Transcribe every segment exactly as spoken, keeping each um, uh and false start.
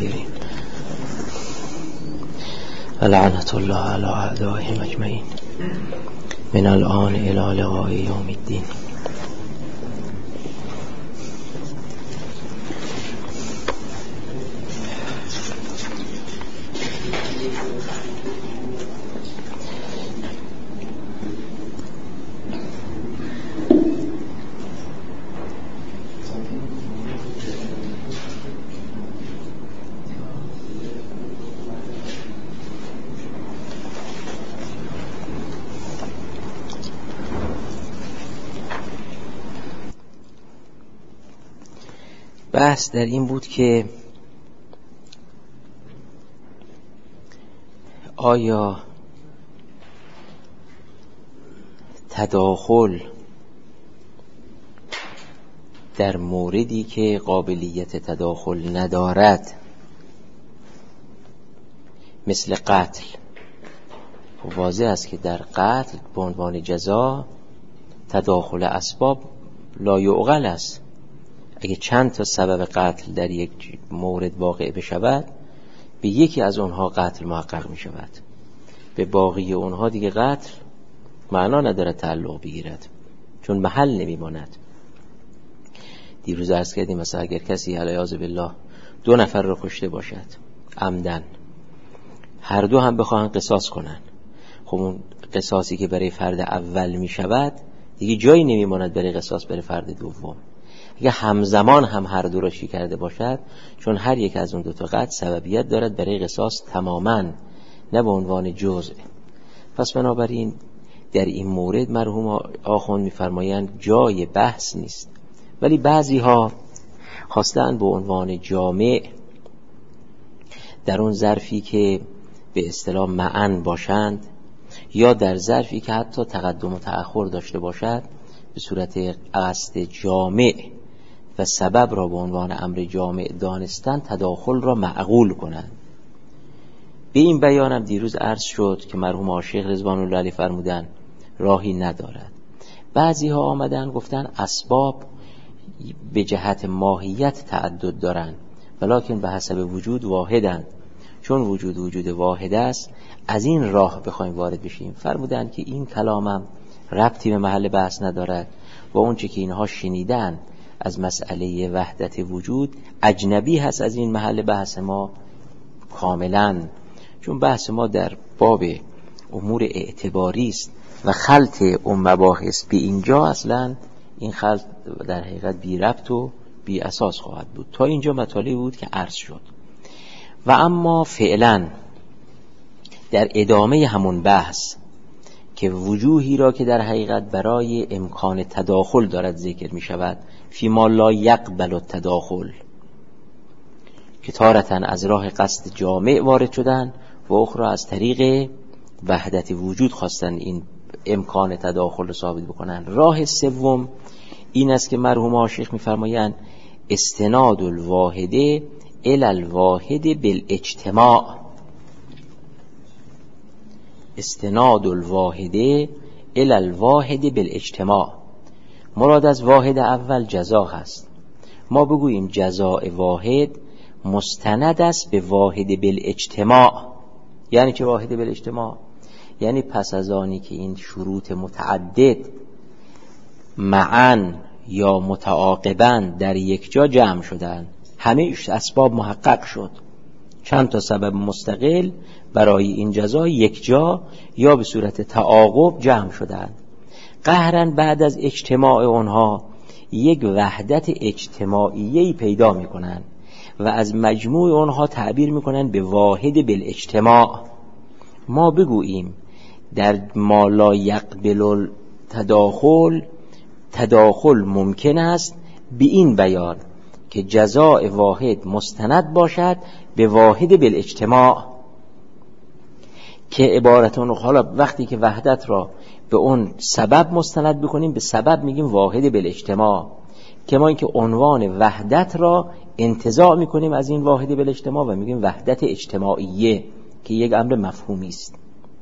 الطاهرین لعنت الله علی اعدائهم اجمعین من الان الی لقاء یوم الدین. بحث در این بود که آیا تداخل در موردی که قابلیت تداخل ندارد مثل قتل، واضح است که در قتل به عنوان جزا تداخل اسباب لا یعقل است. اگه چند تا سبب قتل در یک مورد واقع بشود، به یکی از اونها قتل محقق می شود، به باقی اونها دیگه قتل معنا نداره تعلق بگیرد، چون محل نمی ماند. دیروز عرض کردیم مثلا اگر کسی علیاذ بالله دو نفر رو کشته باشد عمدن، هر دو هم بخواهن قصاص کنن، خب اون قصاصی که برای فرد اول می شود دیگه جایی نمی ماند برای قصاص برای فرد دوم. اگه همزمان هم هر دو را شی کرده باشد، چون هر یک از اون دو تا قتل سببیت دارد برای قصاص تماما، نه به عنوان جزء. پس بنابراین در این مورد مرحوم آخوند می‌فرمایند جای بحث نیست، ولی بعضی ها خواستن به عنوان جامع در اون ظرفی که به اصطلاح معن باشند یا در ظرفی که حتی تقدم و تأخر داشته باشد به صورت قصد جامع و سبب را به عنوان امر جامع دانستن تداخل را معقول کنند. به این بیانم دیروز عرض شد که مرحوم آشیخ رضوان الله علیه فرمودن راهی ندارد. بعضی ها آمدن گفتن اسباب به جهت ماهیت تعدد دارند ولکن به حسب وجود واحدند، چون وجود وجود واحد است از این راه بخوایم وارد بشیم. فرمودن که این کلامم ربطی به محل بحث ندارد و اون چه که اینها شنیدن از مسئله وحدت وجود اجنبی هست از این محل بحث ما کاملا، چون بحث ما در باب امور اعتباری است و خلط اون مباحث به اینجا اصلا این خلط در حقیقت بی ربط و بی اساس خواهد بود. تا اینجا مطالبی بود که عرض شد. و اما فعلا در ادامه همون بحث که وجوهی را که در حقیقت برای امکان تداخل دارد ذکر می شود، فیما لا یقبل التداخل، که تارتاً از راه قصد جامع وارد شدن و اخرى از طریق وحدت وجود خواستن این امکان تداخل رو ثابت بکنن. راه سوم این است که مرحوم آشیخ می فرمایند استناد الواحده الی الواحد بالاجتماع. استناد الواحده الی الواحد بالاجتماع، مراد از واحد اول جزا هست. ما بگوییم جزاء واحد مستند است به واحد بالاجتماع. یعنی چه واحد بالاجتماع؟ یعنی پس از آنی که این شروط متعدد معاً یا متعاقباً در یک جا جمع شدن، همه اسباب محقق شد، چند تا سبب مستقل برای این جزا یک جا یا به صورت تعاقب جمع شدن، قهراً بعد از اجتماع اونها یک وحدت اجتماعیه‌ای پیدا میکنن و از مجموع اونها تعبیر میکنن به واحد بالاجتماع. ما بگوییم در ما لا یقبل تداخل تداخل ممکن است به این بیان که جزاء واحد مستند باشد به واحد بالاجتماع، که عبارتون حالا وقتی که وحدت را به اون سبب مستند بکنیم به سبب میگیم واحد بالاجتماع، که ما اینکه عنوان وحدت را انتزاع میکنیم از این واحد بالاجتماع و میگیم وحدت اجتماعیه که یک امر مفهومی است.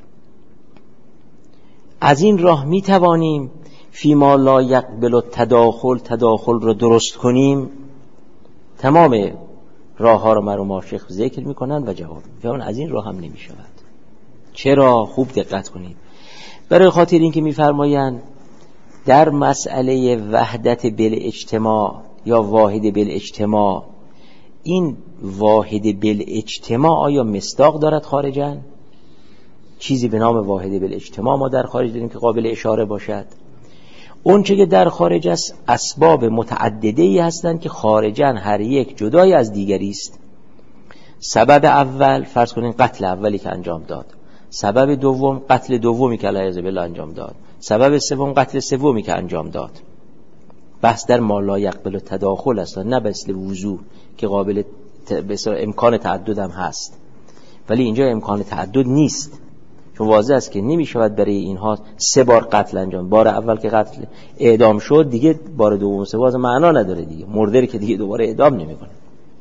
از این راه میتوانیم فیما لا یقبل التداخل تداخل را درست کنیم. تمام راه ها رو مرحوم ماشیخ ذکر میکنن و جواب میدن. از این راه هم نمیشود. چرا؟ خوب دقت کنید. برای خاطر اینکه میفرمایند در مسئله وحدت بالاجتماع یا واحد بالاجتماع، این واحد بالاجتماع آیا مصداق دارد خارجاً؟ چیزی به نام واحد بالاجتماع ما در خارج داریم که قابل اشاره باشد؟ اون چه که در خارج است اسباب متعدده‌ای هستند که خارجاً هر یک جدای از دیگری است. سبب اول فرض کنین قتل اولی که انجام داد، سبب دوم قتل دومی که علیه بالله انجام داد، سبب سوم قتل سومی که انجام داد. بحث در ما لا یقبل تداخل است، نه مثل وضوع که قابل ت... امکان تعدد هم هست، ولی اینجا امکان تعدد نیست، چون واضح است که نمیشود برای اینها سه بار قتل انجام. بار اول که قتل اعدام شد دیگه بار دوم سه باز معنا نداره دیگه، مردری که دیگه دوباره اعدام نمیکنه.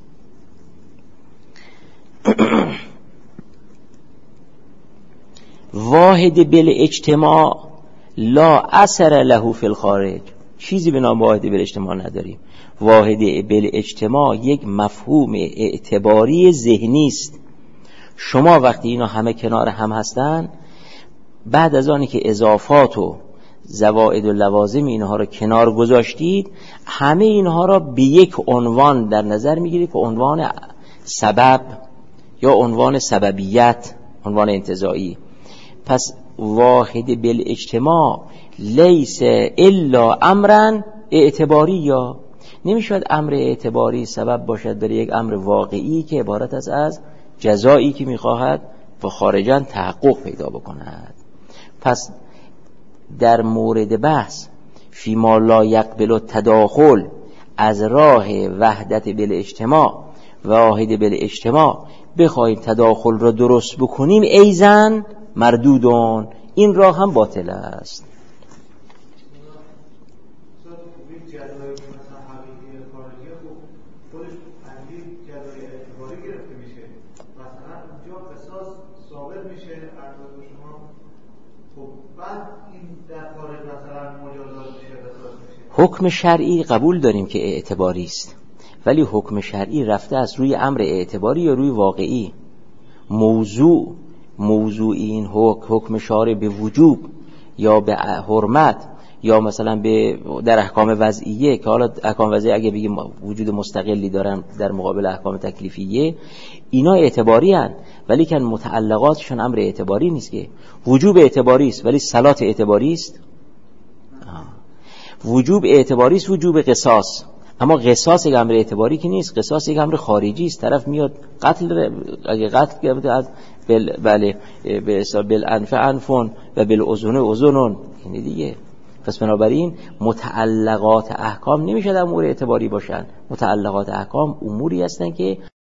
واحد بالاجتماع لا اثر له فی الخارج، چیزی به نام واحد بالاجتماع نداریم. واحد بالاجتماع یک مفهوم اعتباری ذهنی است. شما وقتی اینا همه کنار هم هستن، بعد از آنی که اضافات و زوائد و لوازم اینها رو کنار گذاشتید، همه اینها را به یک عنوان در نظر میگیرید که عنوان سبب یا عنوان سببیت، عنوان انتزاعی. پس واحد بالاجتماع لیس الا امرا اعتباری، یا نمیشود امر اعتباری سبب باشد برای یک امر واقعی که عبارت است از جزایی که میخواهد و خارجاً تحقق پیدا بکند. پس در مورد بحث فی ما لا یقبل التداخل از راه وحدت بالاجتماع، واحد بالاجتماع بخواهیم تداخل را درست بکنیم، ایزن مردودون، این راه هم باطل است. حکم شرعی قبول داریم که اعتباری است، ولی حکم شرعی رفته از روی امر اعتباری یا روی واقعی. موضوع موضوع این حکم حکم شارع به وجوب یا به حرمت یا مثلا به در احکام وضعیه، که حالا احکام وضعیه اگه بگیم وجود مستقلی دارن در مقابل احکام تکلیفیه، اینا اعتباری هستند ولی که متعلقاتشون امر اعتباری نیست. که وجوب اعتباری است ولی صلات اعتباری است. وجوب اعتباری است، وجوب قصاص، اما قصاص یک امر اعتباری که نیست، قصاص یک امر خارجی است. طرف میاد قتل، اگه قتل کرده از بل بله به حساب بالانف انفون و بالاذن اذنون، یعنی دیگه. پس بنابراین متعلقات احکام نمیشه در امور اعتباری باشن. متعلقات احکام اموری هستن که